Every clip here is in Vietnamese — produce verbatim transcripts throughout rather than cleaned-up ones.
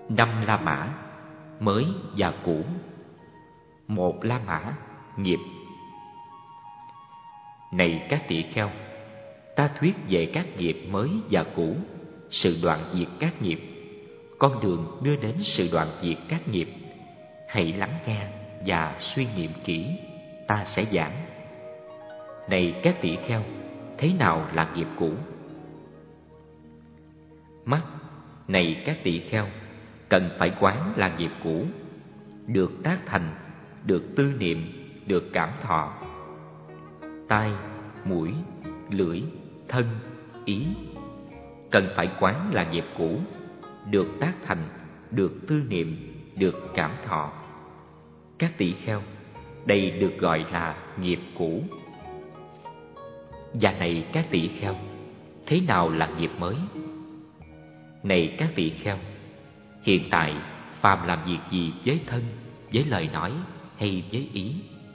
Năm la mã, mới và cũ. Một la mã, nghiệp. Này các tỳ kheo, ta thuyết về các nghiệp mới và cũ, sự đoạn diệt các nghiệp, con đường đưa đến sự đoạn diệt các nghiệp. Hãy lắng nghe và suy niệm kỹ, ta sẽ giảng. Này các tỳ kheo, thế nào là nghiệp cũ? Mắt, này các tỳ kheo, cần phải quán là nghiệp cũ, được tác thành, được tư niệm, được cảm thọ. Tai, mũi, lưỡi, thân, ý, cần phải quán là nghiệp cũ, được tác thành, được tư niệm, được cảm thọ. Các tỳ kheo, đây được gọi là nghiệp cũ. Và này các tỳ kheo, thế nào là nghiệp mới? Này các tỳ kheo, hiện tại phàm làm việc gì với thân, với lời nói hay với ý?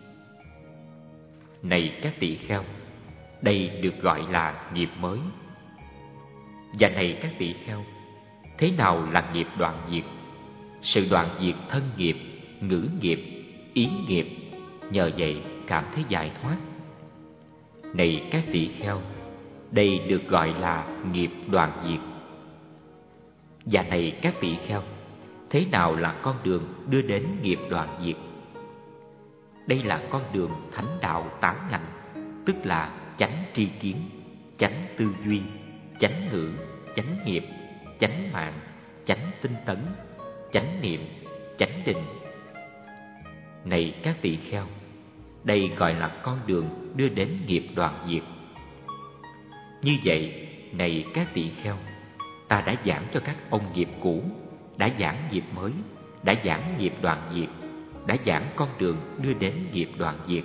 Này các tỳ kheo, đây được gọi là nghiệp mới. Và này các tỳ kheo, thế nào là nghiệp đoạn diệt? Sự đoạn diệt thân nghiệp, ngữ nghiệp, ý nghiệp, nhờ vậy cảm thấy giải thoát. Này các tỳ kheo, đây được gọi là nghiệp đoạn diệt. Và này các tỳ kheo, thế nào là con đường đưa đến nghiệp đoạn diệt? Đây là con đường thánh đạo tám ngành, tức là chánh tri kiến, chánh tư duy, chánh ngữ, chánh nghiệp, chánh mạng, chánh tinh tấn, chánh niệm, chánh định. Này các tỳ kheo, đây gọi là con đường đưa đến nghiệp đoạn diệt. Như vậy, này các tỳ kheo, ta đã giảng cho các ông nghiệp cũ, đã giảng nghiệp mới, đã giảng nghiệp đoạn diệt, đã giảng con đường đưa đến nghiệp đoạn diệt.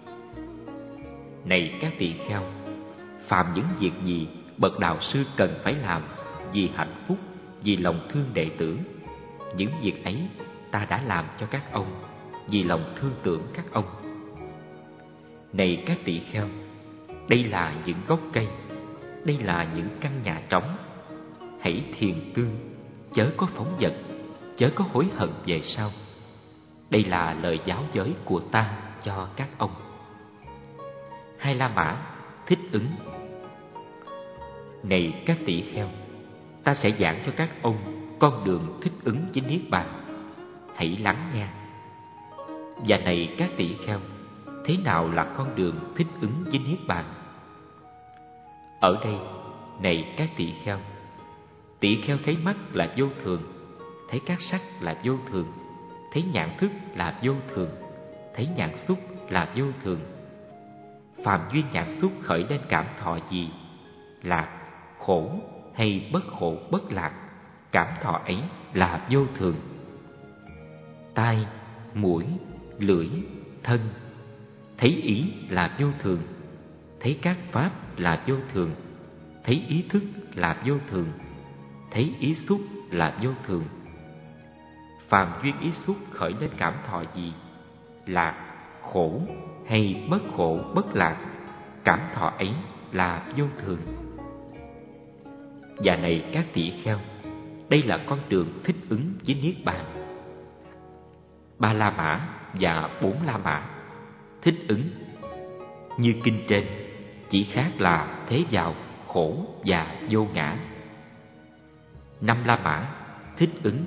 Này các tỳ kheo, phàm những việc gì bậc đạo sư cần phải làm vì hạnh phúc, vì lòng thương đệ tử, những việc ấy ta đã làm cho các ông vì lòng thương tưởng các ông. Này các tỳ kheo, đây là những gốc cây, đây là những căn nhà trống. Hãy thiền tương, chớ có phóng dật, chớ có hối hận về sau. Đây là lời giáo giới của ta cho các ông. Hai la mã, thích ứng. Này các tỳ kheo, ta sẽ giảng cho các ông con đường thích ứng với niết bàn. Hãy lắng nghe. Và này các tỳ kheo, thế nào là con đường thích ứng với niết bàn? Ở đây, này các tỳ kheo, tỳ kheo thấy mắt là vô thường, thấy các sắc là vô thường, thấy nhãn thức là vô thường, thấy nhãn xúc là vô thường. Phàm duyên nhãn xúc khởi lên cảm thọ gì, lạc, khổ hay bất khổ bất lạc, cảm thọ ấy là vô thường. Tai, mũi, lưỡi, thân, thấy ý là vô thường, thấy các pháp là vô thường, thấy ý thức là vô thường, thấy ý xúc là vô thường. Phàm duyên ý xúc khởi lên cảm thọ gì, lạc, khổ hay bất khổ bất lạc, cảm thọ ấy là vô thường. Và này các tỳ kheo, đây là con đường thích ứng với niết bàn. Ba la mã và bốn la mã, thích ứng. Như kinh trên, chỉ khác là thế vào, khổ và vô ngã. Năm la mã, thích ứng.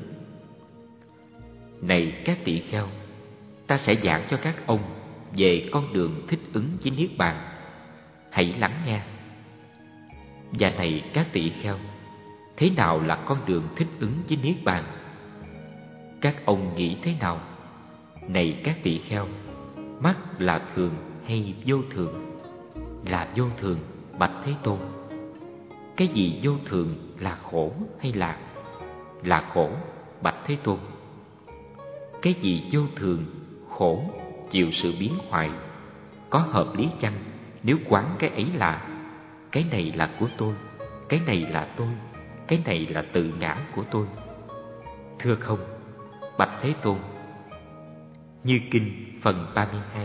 Này các tỳ kheo, ta sẽ giảng cho các ông về con đường thích ứng với niết bàn. Hãy lắng nghe. Và này các tỳ kheo, thế nào là con đường thích ứng với niết bàn? Các ông nghĩ thế nào? Này các tỳ kheo, mắt là thường hay vô thường? Là vô thường, bạch Thế Tôn. Cái gì vô thường, là khổ hay lạc? Là khổ, bạch Thế Tôn. Cái gì vô thường, khổ, chịu sự biến hoại, có hợp lý chăng nếu quán cái ấy là cái này là của tôi, cái này là tôi, cái này là tự ngã của tôi? Thưa không, bạch Thế Tôn. Như kinh phần ba mươi hai.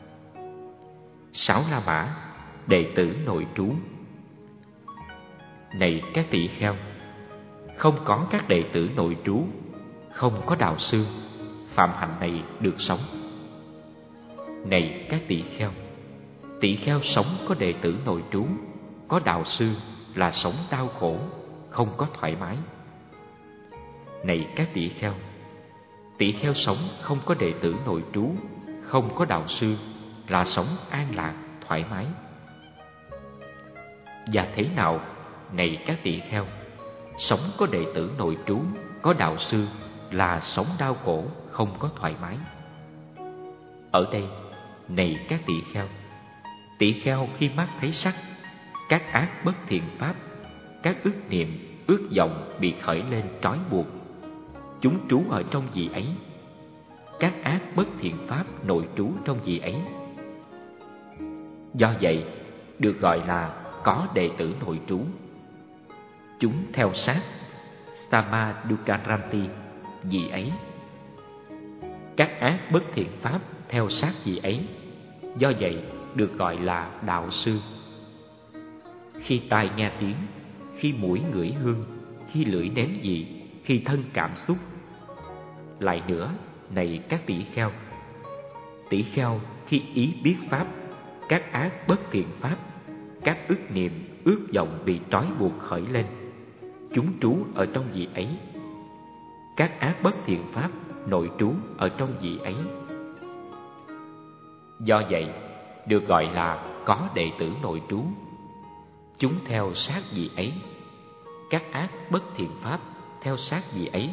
Sáu la mã, đệ tử nội trú. Này các tỳ kheo, không có các đệ tử nội trú không có đạo sư, phạm hạnh này được sống. Này các tỳ kheo, tỳ kheo sống có đệ tử nội trú, có đạo sư là sống đau khổ, không có thoải mái. Này các tỳ kheo, tỳ kheo sống không có đệ tử nội trú, không có đạo sư là sống an lạc, thoải mái. Và thế nào, này các tỳ kheo, sống có đệ tử nội trú, có đạo sư là sống đau khổ, không có thoải mái. Ở đây, này các tỳ kheo, tỳ kheo khi mắt thấy sắc, các ác bất thiện pháp, các ức niệm, ước vọng bị khởi lên trói buộc, chúng trú ở trong gì ấy. Các ác bất thiện pháp nội trú trong gì ấy. Do vậy, được gọi là có đệ tử nội trú. Chúng theo sát Samadukaranti gì ấy. Các ác bất thiện pháp theo sát gì ấy. Do vậy, được gọi là đạo sư. Khi tai nghe tiếng, khi mũi ngửi hương, khi lưỡi nếm vị, khi thân cảm xúc. Lại nữa, này các tỷ kheo, tỷ kheo khi ý biết pháp, các ác bất thiện pháp, các ức niệm, ước vọng bị trói buộc khởi lên, chúng trú ở trong vị ấy. Các ác bất thiện pháp nội trú ở trong vị ấy. Do vậy, được gọi là có đệ tử nội trú. Chúng theo sát vị ấy. Các ác bất thiện pháp theo sát vị ấy.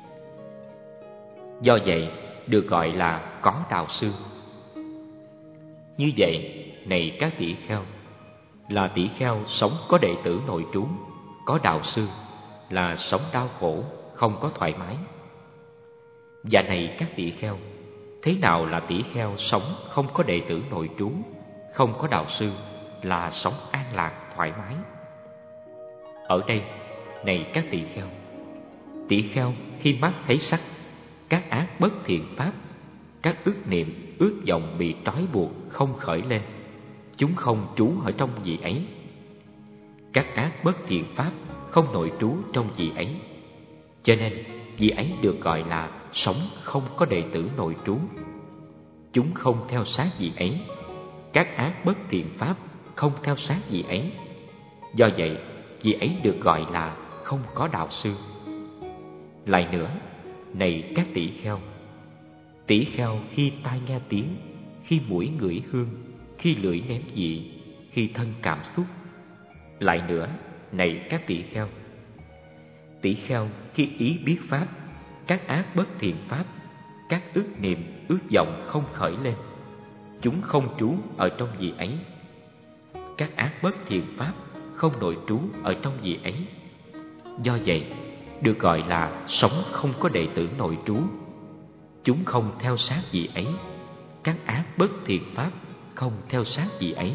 Do vậy, được gọi là có đạo sư. Như vậy, này các tỷ kheo, là tỷ kheo sống có đệ tử nội trú, có đạo sư, là sống đau khổ, không có thoải mái. Và này các tỷ kheo, thế nào là tỷ kheo sống không có đệ tử nội trú, không có đạo sư, là sống an lạc, thoải mái? Ở đây, này các tỷ kheo, tỷ kheo khi mắt thấy sắc, các ác bất thiện pháp, các ước niệm, ước vọng bị trói buộc không khởi lên, chúng không trú ở trong vị ấy. Các ác bất thiện pháp không nội trú trong vị ấy. Cho nên, vị ấy được gọi là sống không có đệ tử nội trú. Chúng không theo sát vị ấy. Các ác bất thiện pháp không theo sát vị ấy. Do vậy, vị ấy được gọi là không có đạo sư. Lại nữa, này các tỷ kheo, tỷ kheo khi tai nghe tiếng, khi mũi ngửi hương, khi lưỡi nếm vị, khi thân cảm xúc. Lại nữa, này các tỷ kheo, tỷ kheo khi ý biết pháp, các ác bất thiện pháp, các ước niệm, ước vọng không khởi lên, chúng không trú ở trong vị ấy. Các ác bất thiện pháp không nội trú ở trong vị ấy. Do vậy, được gọi là sống không có đệ tử nội trú. Chúng không theo sát vị ấy. Các ác bất thiện pháp không theo sát vị ấy.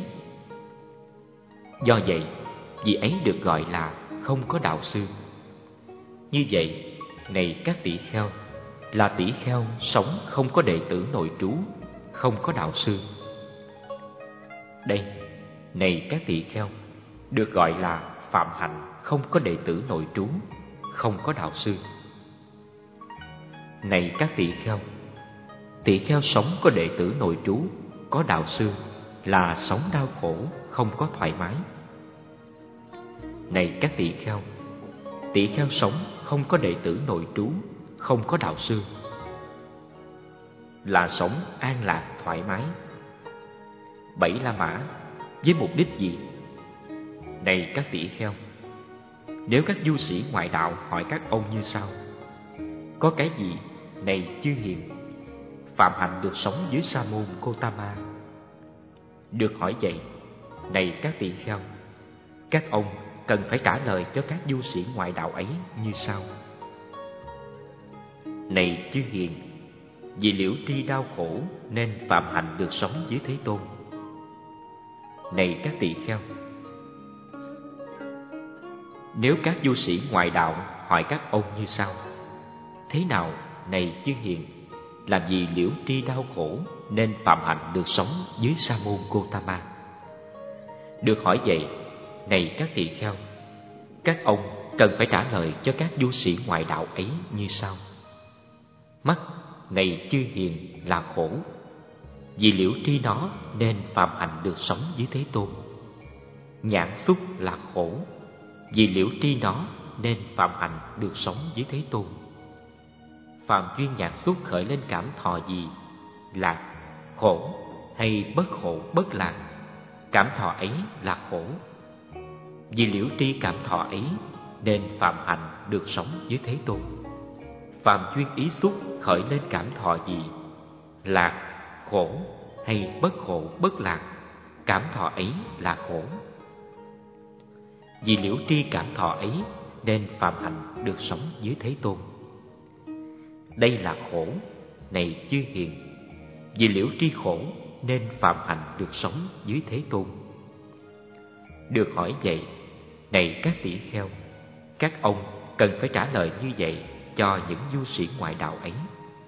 Do vậy, vị ấy được gọi là không có đạo sư. Như vậy, này các tỷ kheo, là tỷ kheo sống không có đệ tử nội trú, không có đạo sư. Đây, này các tỷ kheo, được gọi là phạm hạnh không có đệ tử nội trú, không có đạo sư. Này các tỷ kheo, tỷ kheo sống có đệ tử nội trú, có đạo sư, là sống đau khổ, không có thoải mái. Này các tỷ kheo, tỷ kheo sống không có đệ tử nội trú, không có đạo sư, là sống an lạc, thoải mái. Bảy La Mã với mục đích gì? Này các tỷ kheo, nếu các du sĩ ngoại đạo hỏi các ông như sau: có cái gì, này chư hiền, phạm hạnh được sống dưới Sa môn Gotama? Được hỏi vậy, này các tỳ kheo, các ông cần phải trả lời cho các du sĩ ngoại đạo ấy như sau: này chư hiền, vì liễu tri đau khổ nên phạm hạnh được sống dưới Thế Tôn. Này các tỳ kheo, nếu các du sĩ ngoại đạo hỏi các ông như sau: thế nào, này chư hiền, làm gì liễu tri đau khổ nên phạm hạnh được sống dưới Sa môn Gotama? Được hỏi vậy, này các tỳ kheo, các ông cần phải trả lời cho các du sĩ ngoại đạo ấy như sau: Mắt này chư hiền là khổ, vì liễu tri nó nên phàm hạnh được sống dưới Thế Tôn. Nhãn xúc là khổ, vì liễu tri nó nên phàm hạnh được sống dưới Thế Tôn. Phàm duyên nhãn xúc khởi lên cảm thọ gì, lạc, khổ hay bất khổ bất lạc, cảm thọ ấy là khổ. Vì liễu tri cảm thọ ấy nên phàm hạnh được sống dưới Thế Tôn. Phàm duyên ý xúc khởi lên cảm thọ gì, lạc, khổ hay bất khổ bất lạc, cảm thọ ấy là khổ. Vì liễu tri cảm thọ ấy nên phàm hạnh được sống dưới Thế Tôn. Đây là khổ, này chư hiền, vì liễu tri khổ nên phàm hạnh được sống dưới Thế Tôn. Được hỏi vậy, này các tỷ kheo, các ông cần phải trả lời như vậy cho những du sĩ ngoại đạo ấy.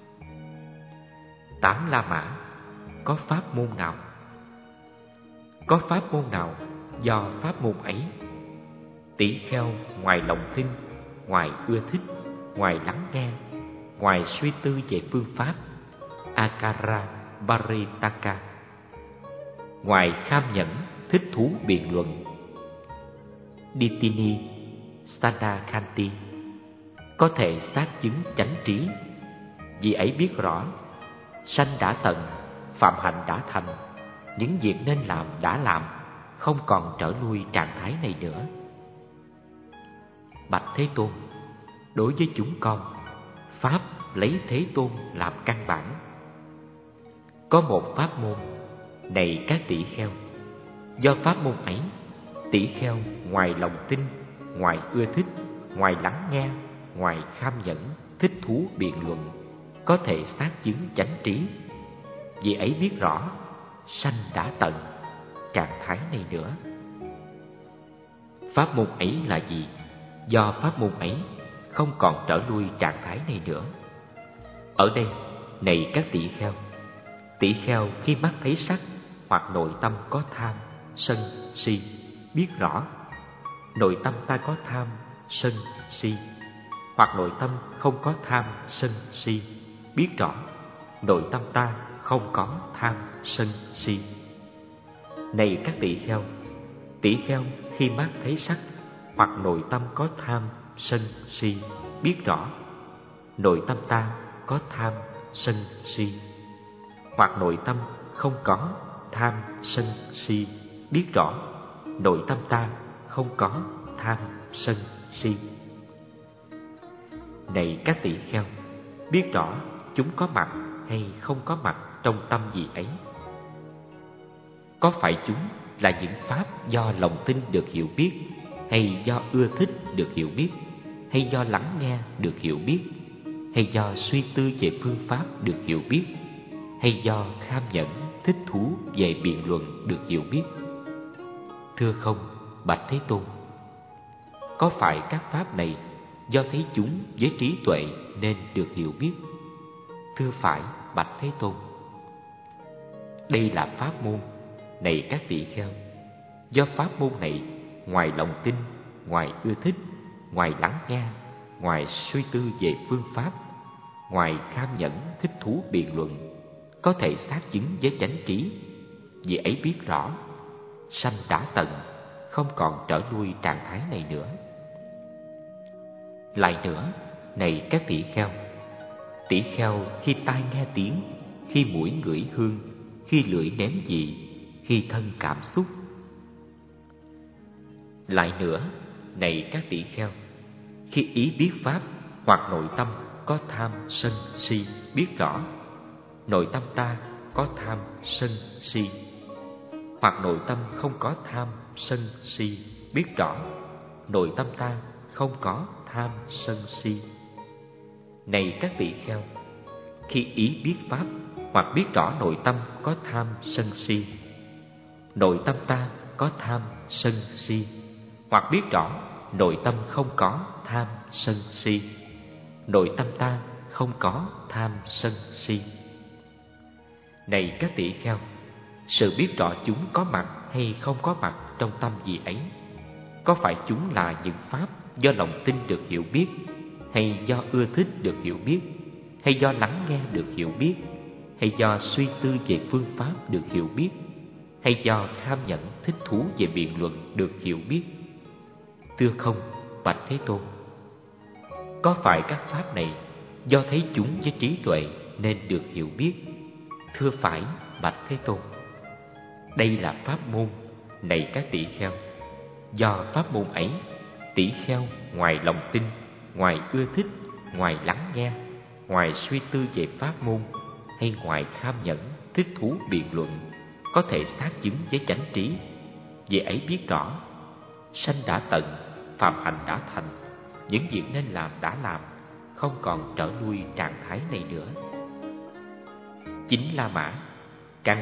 Tám La Mã có pháp môn nào? Có pháp môn nào do pháp môn ấy? Tỷ kheo ngoài lòng tin, ngoài ưa thích, ngoài lắng nghe, ngoài suy tư về phương pháp Akara Paritaka, ngoài kham nhẫn, thích thú biện luận Ditini Sadakhanti, có thể xác chứng chánh trí. Vì ấy biết rõ, sanh đã tận, phạm hạnh đã thành, những việc nên làm đã làm, không còn trở lui trạng thái này nữa. Bạch Thế Tôn, đối với chúng con, pháp lấy Thế Tôn làm căn bản. Có một pháp môn, này các tỷ kheo, do pháp môn ấy, tỷ kheo ngoài lòng tin, ngoài ưa thích, ngoài lắng nghe, ngoài kham nhẫn, thích thú biện luận, có thể xác chứng chánh trí. Vì ấy biết rõ, sanh đã tận, trạng thái này nữa. Pháp môn ấy là gì? Do pháp môn ấy không còn trở lui trạng thái này nữa. Ở đây, này các tỷ kheo, tỷ kheo khi mắt thấy sắc hoặc nội tâm có tham, sân, si, biết rõ nội tâm ta có tham, sân, si, hoặc nội tâm không có tham, sân, si, biết rõ nội tâm ta không có tham, sân, si. Này các tỷ kheo, tỷ kheo khi mắt thấy sắc hoặc nội tâm có tham, sân, si, biết rõ nội tâm ta có tham, sân, si, hoặc nội tâm không có tham, sân, si, biết rõ nội tâm ta không có tham, sân, si. Này các tỷ kheo, biết rõ chúng có mặt hay không có mặt trong tâm gì ấy. Có phải chúng là những pháp do lòng tin được hiểu biết, hay do ưa thích được hiểu biết, hay do lắng nghe được hiểu biết, hay do suy tư về phương pháp được hiểu biết, hay do kham nhẫn, thích thú về biện luận được hiểu biết? Thưa không, bạch Thế Tôn. Có phải các pháp này do thấy chúng với trí tuệ nên được hiểu biết? Thưa phải, bạch Thế Tôn. Đây là pháp môn, này các tỷ kheo, do pháp môn này ngoài lòng tin, ngoài ưa thích, ngoài lắng nghe, ngoài suy tư về phương pháp, ngoài kham nhẫn, thích thú biện luận, có thể xác chứng với chánh trí. Vì ấy biết rõ, sanh đã tận, không còn trở lui trạng thái này nữa. Lại nữa, này các tỷ kheo, tỷ kheo khi tai nghe tiếng, khi mũi ngửi hương, khi lưỡi nếm vị, khi thân cảm xúc. Lại nữa, này các tỷ kheo, khi ý biết pháp hoặc nội tâm có tham, sân, si, biết rõ nội tâm ta có tham, sân, si, hoặc nội tâm không có tham, sân, si, biết rõ nội tâm ta không có tham, sân, si. Này các tỷ kheo, khi ý biết pháp hoặc biết rõ nội tâm có tham, sân, si, nội tâm ta có tham, sân, si, hoặc biết rõ nội tâm không có tham, sân, si, nội tâm ta không có tham, sân, si. Này các tỷ kheo, sự biết rõ chúng có mặt hay không có mặt trong tâm gì ấy, có phải chúng là những pháp do lòng tin được hiểu biết, hay do ưa thích được hiểu biết, hay do lắng nghe được hiểu biết, hay do suy tư về phương pháp được hiểu biết, hay do tham nhẫn thích thú về biện luận được hiểu biết? Thưa không, bạch Thế Tôn. Có phải các pháp này do thấy chúng với trí tuệ nên được hiểu biết? Thưa phải, bạch Thế Tôn. Đây là pháp môn, này các tỷ kheo. Do pháp môn ấy, tỷ kheo ngoài lòng tin, ngoài ưa thích, ngoài lắng nghe, ngoài suy tư về pháp môn, hay ngoài tham nhẫn thích thú biện luận, có thể xác chứng với chánh trí. Về ấy biết rõ, sanh đã tận, phạm hạnh đã thành, những việc nên làm đã làm, không còn trở lui trạng thái này nữa. Chính La Mã, căn.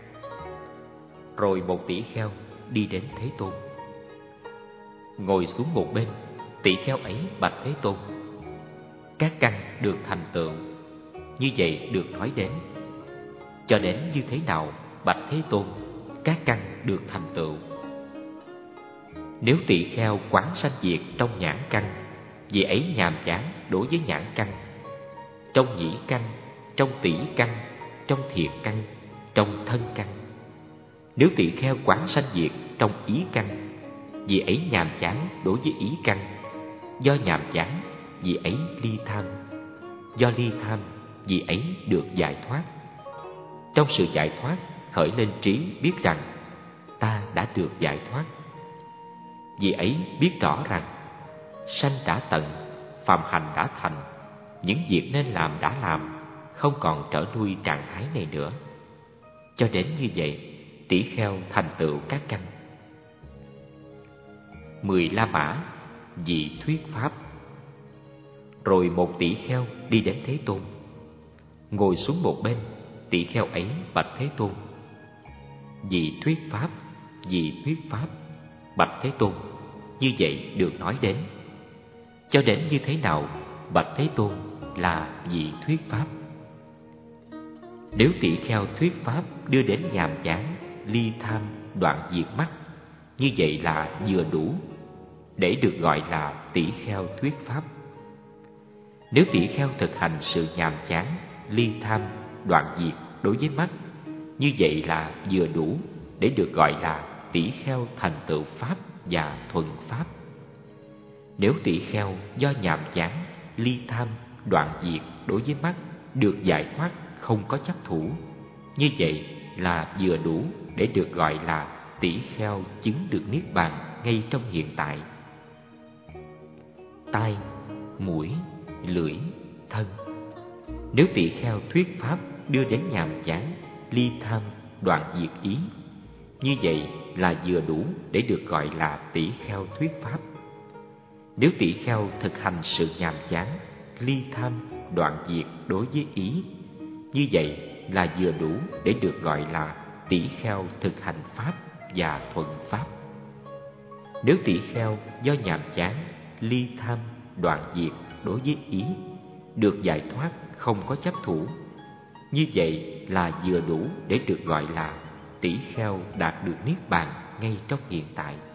Rồi một tỷ kheo đi đến Thế Tôn, ngồi xuống một bên. Tỷ kheo ấy bạch Thế Tôn: các căn được thành tựu, như vậy được nói đến. Cho đến như thế nào, bạch Thế Tôn, các căn được thành tựu? Nếu tỷ kheo quán sanh diệt trong nhãn căn, vì ấy nhàm chán đối với nhãn căn. Trong nhĩ căn, trong tỷ căn, trong thiệt căn, trong thân căn. Nếu tỷ kheo quán sanh diệt trong ý căn, vì ấy nhàm chán đối với ý căn. Do nhàm chán, vì ấy ly tham. Do ly tham, vì ấy được giải thoát. Trong sự giải thoát khởi lên trí biết rằng ta đã được giải thoát. Vì ấy biết rõ rằng sanh đã tận, phạm hạnh đã thành, những việc nên làm đã làm, không còn trở lui trạng thái này nữa. Cho đến như vậy, tỷ kheo thành tựu các căn. Mười La Mã, vị thuyết pháp. Rồi một tỷ kheo đi đến Thế Tôn, ngồi xuống một bên. Tỷ kheo ấy bạch Thế Tôn: vị thuyết pháp, vị thuyết pháp, bạch Thế Tôn, như vậy được nói đến. Cho đến như thế nào, bạch Thế Tôn, là vị thuyết pháp? Nếu tỷ kheo thuyết pháp đưa đến nhàm chán, ly tham, đoạn diệt mắt, như vậy là vừa đủ để được gọi là tỷ kheo thuyết pháp. Nếu tỷ kheo thực hành sự nhàm chán, ly tham, đoạn diệt đối với mắt, như vậy là vừa đủ để được gọi là tỷ kheo thành tựu pháp và thuần pháp. Nếu tỷ kheo do nhàm chán, ly tham, đoạn diệt đối với mắt được giải thoát không có chấp thủ, như vậy là vừa đủ để được gọi là tỷ kheo chứng được niết bàn ngay trong hiện tại. Tai, mũi, lưỡi, thân. Nếu tỷ kheo thuyết pháp đưa đến nhàm chán, ly tham, đoạn diệt ý, như vậy là vừa đủ để được gọi là tỷ kheo thuyết pháp. Nếu tỷ kheo thực hành sự nhàm chán, ly tham, đoạn diệt đối với ý, như vậy là vừa đủ để được gọi là tỷ kheo thực hành pháp và thuần pháp. Nếu tỷ kheo do nhàm chán, ly tham, đoạn diệt đối với ý được giải thoát không có chấp thủ, như vậy là vừa đủ để được gọi là tỷ kheo đạt được niết bàn ngay trong hiện tại.